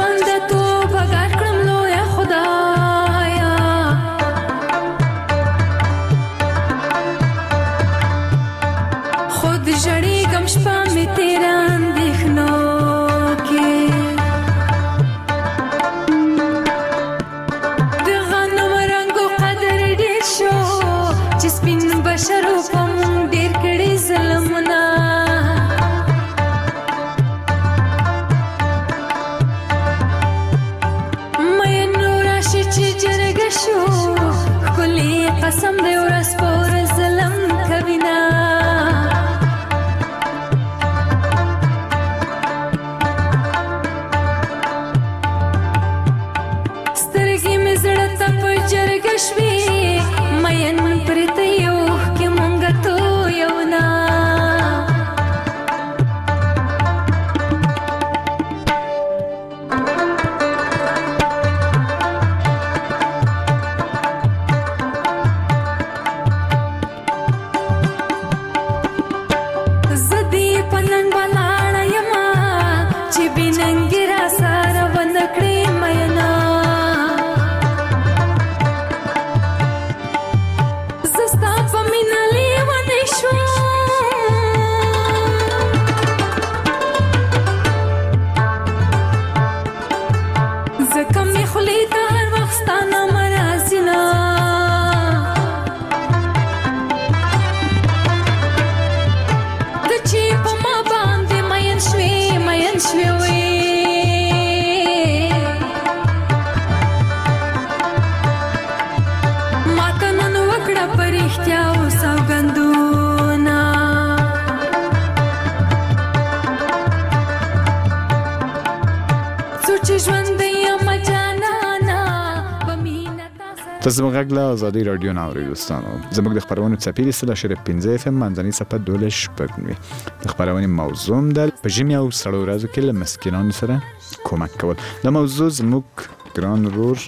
ژوند تو بغیر کړم لویه خدایا خود ژړېږم شپه مې تېره اندېښنو کې د غنم رنګو قدر ډېر شو چې سپین بشرو په مونږ ډېر کړي ظلمونه قسم دې ورځ په ورځ ظلم کوینه سترګې مې زړه ته په جرګه شوې مین پرته یو کې مونږ تویونه
تاسو زموږ غږ له ازادي رادیو نه اورئ دوستانو. زموږ د خبرونو څپې سره شریف 15 FM منځنۍ صفحه 12 د خبرونې موضوع ده په ژمي او سړو ورځو کې له مسکینانو سره کومک کول. د موضوع زموږ ګران ورور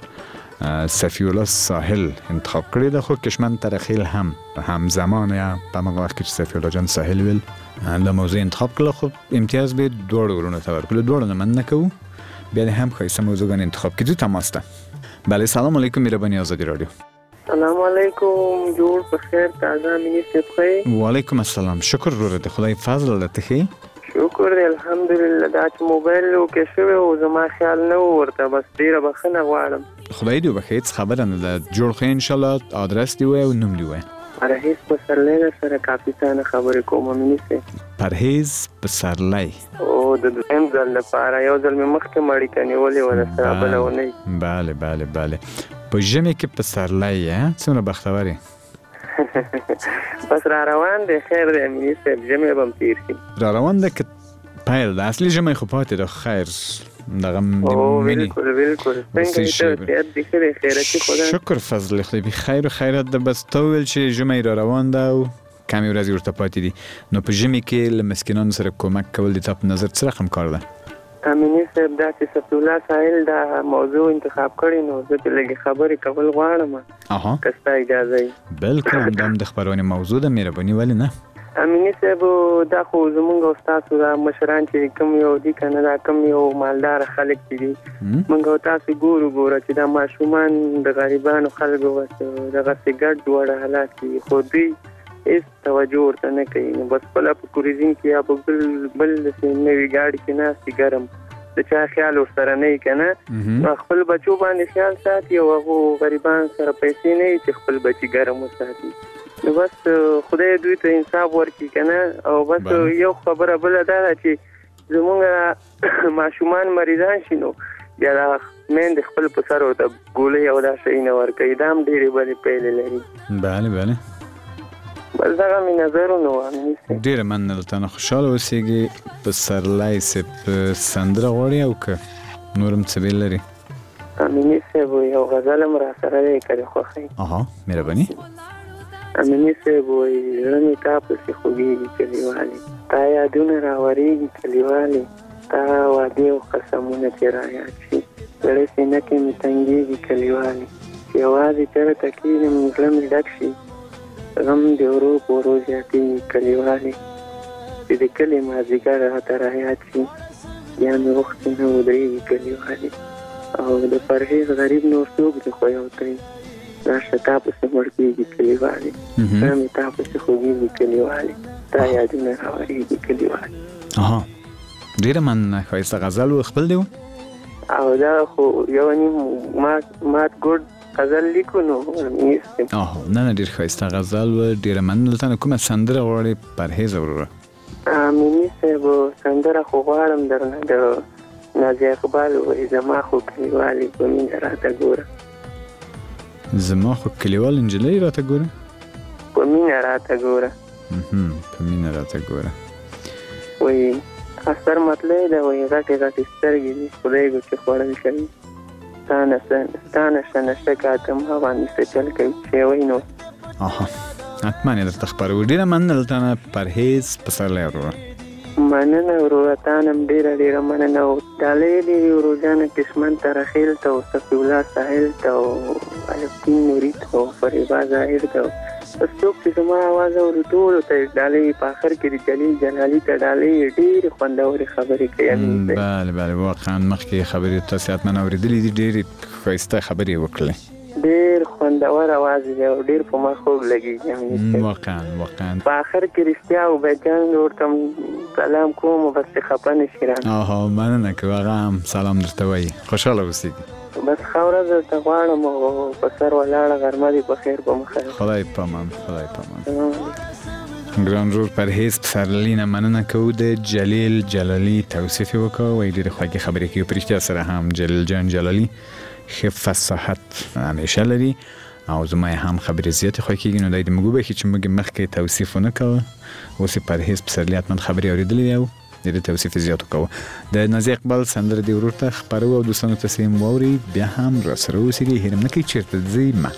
صفی الله ساحل انتخاب کړی ده، خو کشمن ترخیل هم زمان یا په هغه وخت کې صفی الله جان ساحل ویل د موضوع انتخاب کړل، خو امتیاز به دوړ ورونه ته ورکړل. دوړ نه من نکو بیا هم خیسه موضوعګان انتخاب کړو. تماس ته بله. سلام علیکم مهربانی آزادی رادیو.
سلام علیکم، جوړ په خیر تازه مینی سپخی.
وعلیکم السلام، شکر ورته د خدای فضل لته خي.
شکر دی الحمدلله. دا چې موبایل وکې شوی او زما خیال نه ورته، بس ډیره بخښنه غواړم. خدای
دې وبخښي، هیڅ خبره نه ده. جوړ خو ان شاء الله آدرس دی او نوم دی وای.
پرهیز پسرلی سره کاپیتان خبرې کوم مینی سه.
پرهیز پسرلی
او د دویم ځل لپاره یو ځل مې مخکې مړی کني ولې ولا سره بلونه.
بله بله بله. په ژمي کې پسرلی څومره بختوري.
بس را روان دی، خیر دی مینی سه. ژمي به تیر شي.
را روان دی که پیل د اصلي ژمي خو پاتې د خیر دغه مینی.
بالکل څنګه ته دې خیر خیرتي خدا.
شکر فضل خدای به خیر و خیرات ده. بس تو ول چې ژمي را روان ده او کمی ورځې ورته پاتې دي، نو په ژمي کې له مسکینانو سره کومک کول د تاسو نظر څه رقم کار ده؟
امینی صاحب دا چې صفی الله ساحل دا موضوع انتخاب کړی نو زه په لګي خبرې کول غواړم. که ستا اجازه وي.
بالکل همدام د خبرونې موضوع ده، مهرباني ولې نه.
امینی صاحب دا خو زمونږ او تاسو دا مشران چې کوم یو دي کنه دا کوم یو مالدار خلک دي مونږ او تاسو ګوره چې دا ماشومان د غریبانو خلکو دغه سیګرټ جوړه حالات دي، خو دوی هیڅ توجه ورته نه کوي. نو بس خپل په کوریزین کې یا په بل نوې ګاډي کې ناستي ګرم د چا خیال ورسره نه کنه، خپل بچو باندې خیال ساتي او هغه غریبان سره پیسې نه چې خپل بچي ګرم وساتي. نو بس خدای دوی ته انصاف ورکړي کنه. او بس یو خبره بل ده چې زمونږ ماشومان مریضان شي نو بیا دا مین د خپل په سر ورته ګولۍ او دا شی نه ورکوي. دا هم ډېرې بلې پیلې لري.
بله بله.
بس دغه مې نظرونه وه.
ډېره مننه له تا نه. خوشحاله اوسېږي. پسرلی صاحب سندره غواړي او که نور هم څه بیل لري؟
امیني صاحب یو غزل هم را سره دی که دې خوښوي.
مهرباني.
امینی صاحب وایي زړه مې تا پسې خوږېږي کلیوالې، تا یادونه راورېږي کلیوالې، تا وعدې او قسمونه چې رایاد شي زړه سینه کې مې تنګېږي کلیوالې، چې یوازې چېرته کښېنم زړه مې ډک شي غم دې ورو په ورو زیاتېږي کلیوالې، چې د کلي مازدیګر راته رایاد شي بیا مې وخت نه ودرېږي کلیوالې او د پرهیز غریب نور څوک دی خو یو دی راشه تا پسې مړ کېږي کلیوالې زړه مې تا پسې خوږېږي کلیوالې دا یادونه راورېږي کلیوالې.
ډېره مننه. ښایسته غزل و خپل دی و
او دا خو یو نیم مات ګوډ غزل لیکو نو نیستم.
نه ډېر ښایسته غزل و. ډېره مننه. دلته نه کومه سندره غواړې پرهیز وروره؟
میني صاحب سندره خو غواړم درنه د نازي اقبال وایي زما خو کلیوالې په مینه راته ګوره.
زما خو کلیوال نجلۍ راته ګوره؟
په مینه راته ګوره.
په مینه راته ګوره.
وایي اثر مطلع ده وایي غټې غټې سترګې دي خدای ګو چې خوړل کوي ستا نشه نشه کاته ما باندې څه چل کوي چې وایي نو
حتما یې درته خپروو. ډېره مننه دلته نه پرهیز پسرلی وروره.
مننه وروره تا نه هم ډېره مننه. او ډالۍ دې ورو جانه کشمن ته رخیل ته او صفي الله ساحل ته او الفدین نوري ته او فریبا ظاهر ته بس څوک چې زما اواز اوري ټولو ته ډالۍ په آخر کې د جلیل جلالي ته ډالۍ ډېرې خوندورې خبرې کوي.
بله واقعا مخکې خبرې تاسې حتما اورېدلې دي. ډېرې ښایسته خبرې یې وکړلې.
ډېر خوندور اواز دی او ډېر په ما خوږ لګېږي.
واقعا
په آخر کې رښتیا او بیجان ورته سلام کوم او بس خفه نه شي رانه.
مننه که هغه هم سلام درته وایي. خوشحاله اوسېږي.
بس ښه ورځ درته غواړم او په سر ولاړه غرمه دې په خیر په مخه.
خدای پامان. ګران ورور پرهیز پسرلي نه مننه کوو. د جلیل جلالي توصیف یې وکړ. وایي ډېرې خوږې خبرې کوي. په رښتیا سره هم جلیل جان جلالي ښه فصاحت همیشه لري او زما یې هم خبرې زیاتې خوښ کېږي. نو دی دې موږ وبښي چې موږ یې مخکې توصیف ونه کوه. اوس یې پرهیز پسرلي حتما خبرې اورېدلې دی او د دې توصیف یې زیات وکوه. د نازي اقبال سندره دې ورور ته خپروو او دوستانو ته یې هم واورئ. بیا هم راسره اوسېږئ. هېر هم نه کوئ چېرته ځئ مه.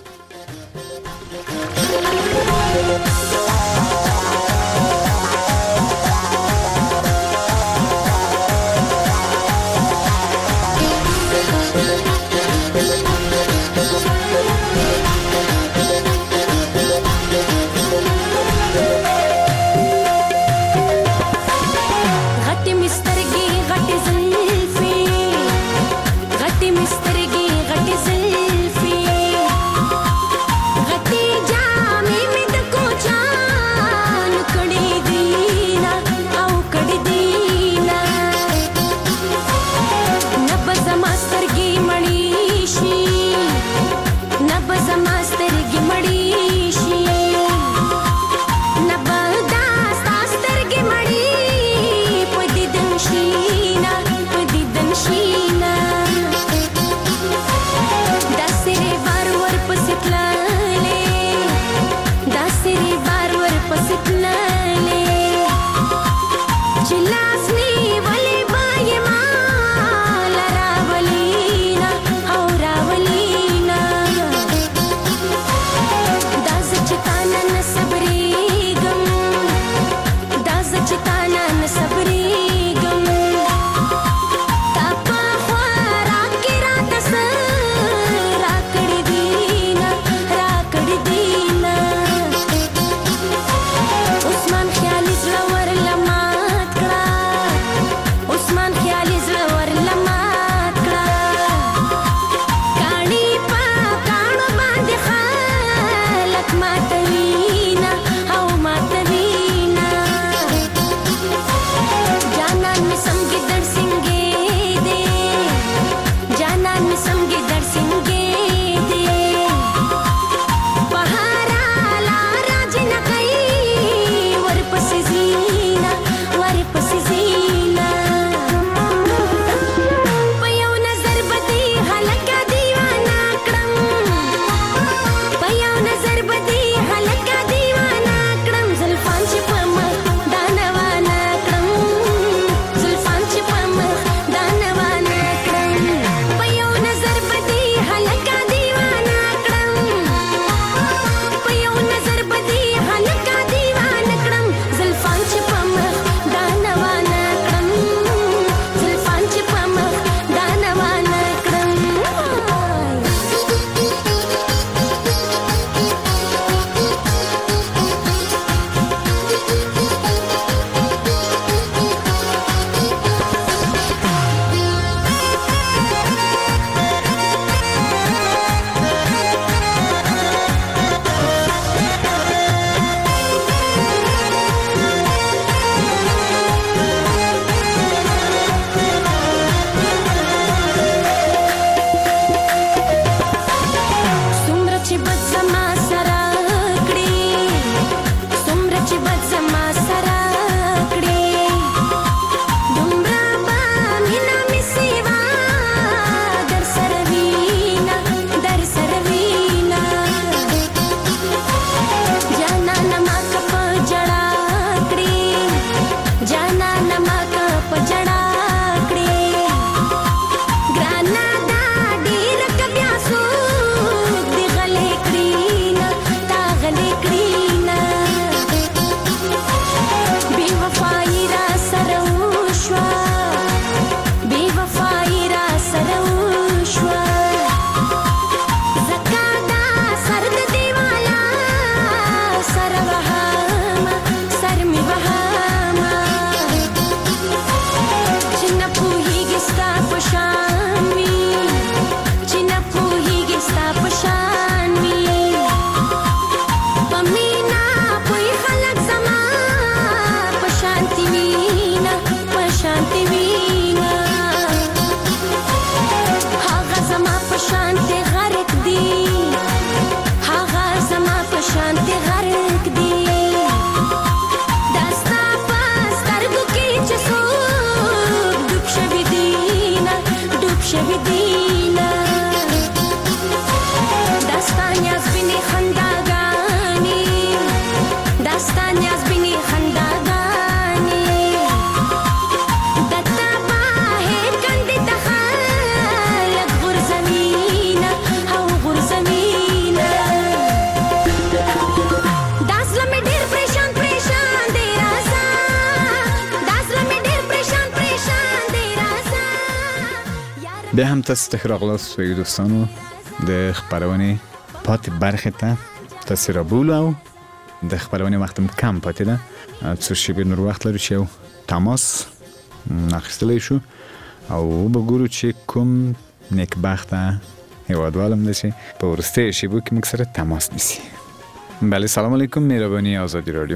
بیا هم تاسو ته راغلاست و دوستانو د خبرونه پات برخه ته تاسو را بولو د خبرونه وختم کم پاتې ده څو شی به نور وخت لرو چې تماس ناخستلی شو او بګورو چې کوم نیکبخته هیوادوالم ده چې په ورسته شیبو کې موږ سره تماس نیسي. بله سلام علیکم، مهربانی آزادی رادیو.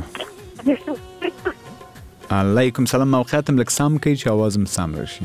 علیکم سلام، موقعیتم لږ سم کوي چې آوازم سم راشي.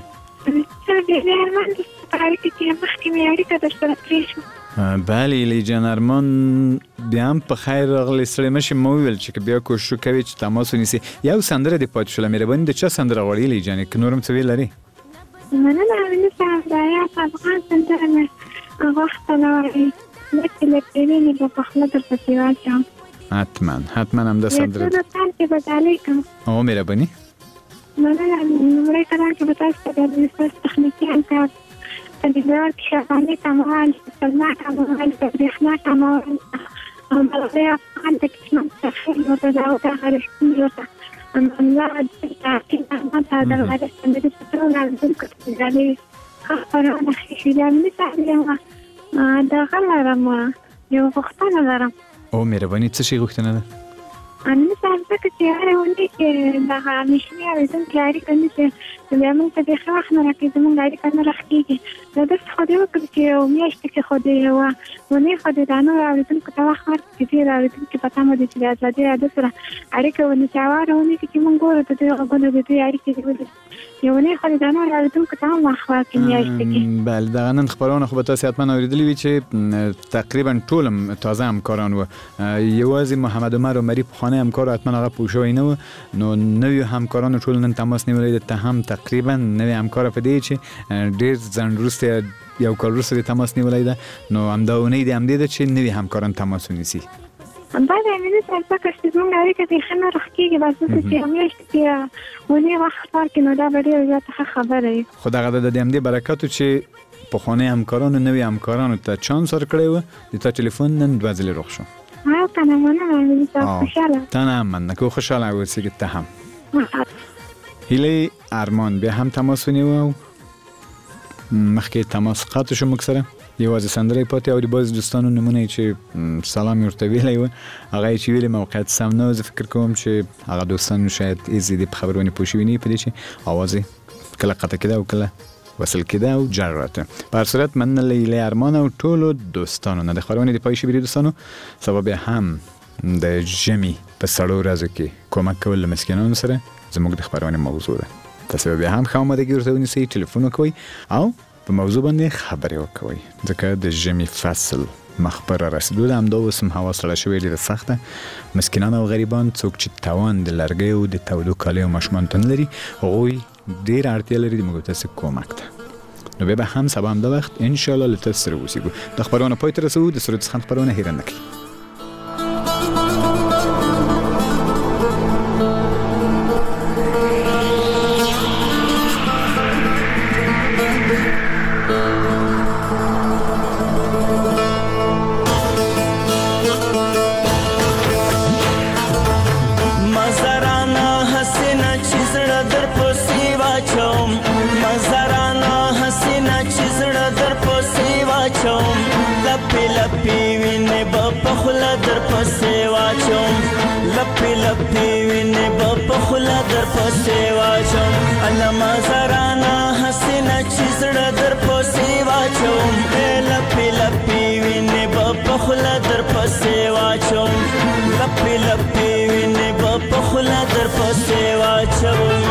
بله ایلی جان ارمان، بیا هم په خیر راغلی. ستړی مشې، ما وویل چې بیا کوشش کوي چې تماس ونیسي. یو سندره دې پاتې شوله، مهرباني د چا سندره غواړې ایلی جانې که نور هم څه ویل لرې؟
مننه امینه صاحب، د حیات افغان سندره مې غوښتله وایي لکه له پرېوینې به په خوله درپسې واچوم. حتما همدا سندره ده. یو څه کې به ډالۍ کړم.
او مهرباني
مننه. لومړی قدم کې به تاسو ته د ستاسو تخنیکي همکار تدبیرات شغالي کمال، سلمه کمال، برېښنا کمال، ملغلۍ افغان د کشمن تخیل ورته دا غرشتون ورته الله تعقیب احمد در غرش سندري سترون عزم کتنجالي خبرانه خیشیده امینه صاحب. دغه لرم، یو غوښتنه لرم.
او مهرباني څه شي غوښتنه ده؟
امینه صاحب ځکه چې هره اونۍ کې دغه میاشتني اورېدونکي اړیکه نیسي، بیا موږ ته بیخي وخت نه راکوي، زموږ اړیکه نه راښکېږي. نو داسې خو دې وکړو چې یو میاشت کې خو دې یوه اونۍ خو دې دا نورو اورېدونکو ته وخت ورکړي چې ډېر اورېدونکي په تمه دي چې د ازادي راډیو سره اړیکه ونیسي. او هره اونۍ کې چې موږ ګورو د دوی غږونه د دوی اړیکې دې ولري، یو اونۍ خو دې دا نورو اورېدونکو ته هم وخت ورکړي میاشتې کې.
بله دغه نن خبرونه خو به تاسې حتما اورېدلي وي چې تقریبا ټول هم تازه همکاران وو. یوازې محمد عمر عمري پخوانی همکار حتما هغه پوه شوی نه و، نو نویو همکارانو ټول نن تماس نیولی ده. ته هم تقریبا نوی همکاره په دې چې ډېر ځنډ وروسته یو کال وروسته تماس نیولی ده، نو همدا اونۍ د همدې ده چې نوي همکاران تماس ونیسي.
بله امینه صاحب ځکه چې زموږ اړیکه بیخي نه راښکېږي، بس داسې چې یو میاشت کې اونۍ وخت ورکړي نو دا به ډېره زیاته ښه خبره وي.
خو دغه د همدې برکاتو چې پخوانی همکارانو نوي همکارانو ته چانس ورکړی و، د تا تلیفون نن 2 ځلې روغ شو.
که نه مننه امینه صاحب، خوشحاله.
ته نه هم مننه که خوشحاله اوسېږې ته هم. هیلې ارمان بیا هم تماس ونیو، مخکې تماس قطع شو موږ سره، یوازې سندره پاتې او د بعضې دوستانو نمونه چې سلام یې ورته ویلی و هغه یې چې ویلې موقعیت سم نه و. زه فکر کوم چې هغه دوستان شاید ایزې دې په خبرونې پوه شوي نه وي په دې چې اواز یې کله قطع کېده او کله وصل کېده او جر راته. په هر صورت مننه له هیلې ارمان او ټولو دوستانو نه. د خبرونې د پای شوي دوستانو سبا بیا هم د ژمي په سړو ورځو کې کومک کول له مسکینانو سره زموږ د خبرونې موضوع ده. تاسو بیا هم ښه آمادګي ورته ونیسئ، ټلیفون وکوئ او په موضوع باندې خبرې وکوئ، ځکه د ژمي فصل مخ پر رسیدو ده. همدا اوس هم هوا سړه شوې ډېره سخته. مسکینان او غریبان، څوک چې توان د لرګیو د تودو کالیو ماشومانو ته نه لري، هغوی ډېره اړتیا لري د موږ تاسې کومک ته. نو بیا به هم سبا همدا وخت انشاءالله له تاسو سره اوسېږو. د خبرونه پای ته رسوو. د سرود څخه خبرونه هېره نه کړئ.
علما زرانا حسنا چې زړه در پسې واچوم، لپې لپې وینې به په خوله در پسې واچوم، لپې لپې وینې به په خوله در پسې واچوم.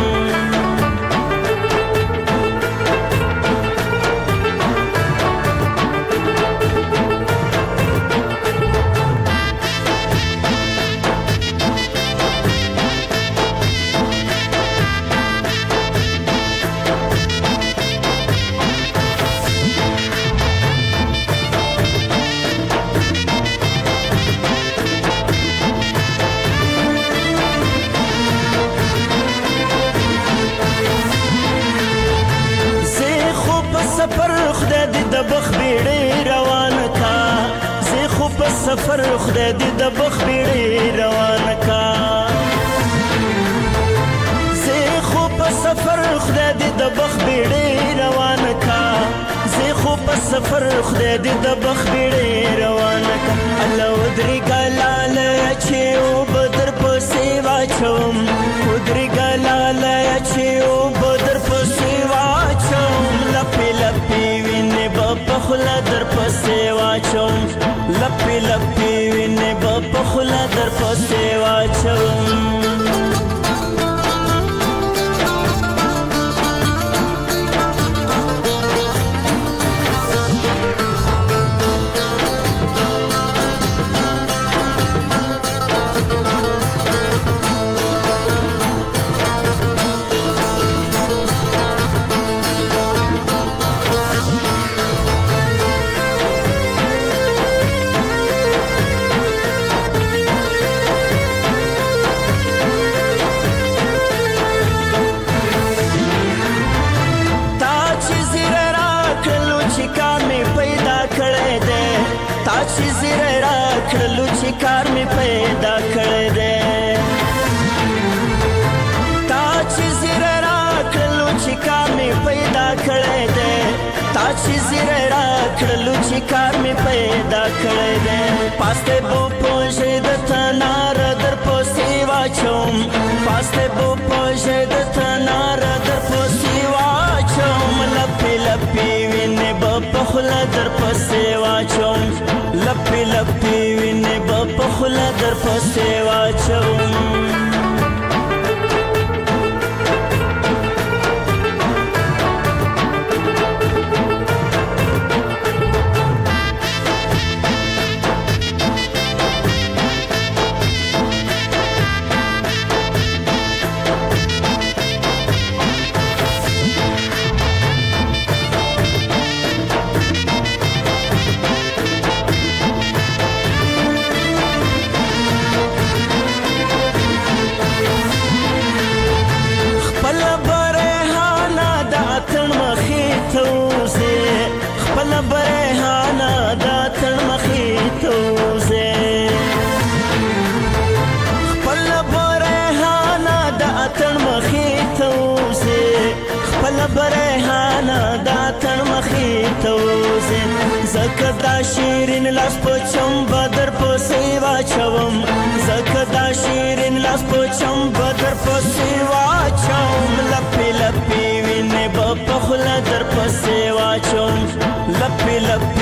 سفر خدای دې د بخ بیړې روان کا، زه خو په سفر خدای دې د بخ بیړې روان کا، سفر خدای دې د بخ بیړې روانه کا الله ودرې ګلاله چې او بدر پسې واچوم ودرې ګلاله چې او بدر پسې واچوم لپې لپې وینې په خلا در پسې واچوم لپې لپې وینې په خلا در پسې واچوم چې زیره را کړلو چې کار مې پیدا کړی دی تا چې زیره را کړلو چې کار مې پیدا کړی دی تا چې زیره را کړلو چې کار مې پیدا کړی دی پاسته بو پوجې د تنار در پسې واچوم پاسته بو پوجې د تنار در پسې واچوم لپې لپې وینې په خوله در پسې واچوم لپې لپې وینې په خوله در پسې واچوم زکه دا شیرین لاس په چمبه در پسې واچوم زکه دا شیرین لاس په چمبه در پسې واچوم لپې لپې وینې په خوله در پسې واچوم لپې لپې